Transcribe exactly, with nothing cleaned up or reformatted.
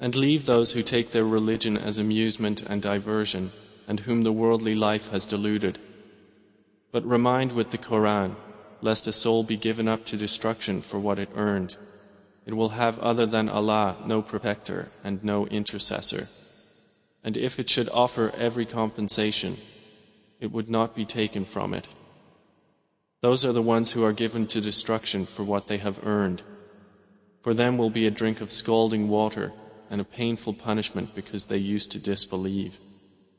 And leave those who take their religion as amusement and diversion, and whom the worldly life has deluded. But remind with the Quran, lest a soul be given up to destruction for what it earned. It will have other than Allah no protector and no intercessor. And if it should offer every compensation, it would not be taken from it. Those are the ones who are given to destruction for what they have earned. For them will be a drink of scalding water and a painful punishment because they used to disbelieve.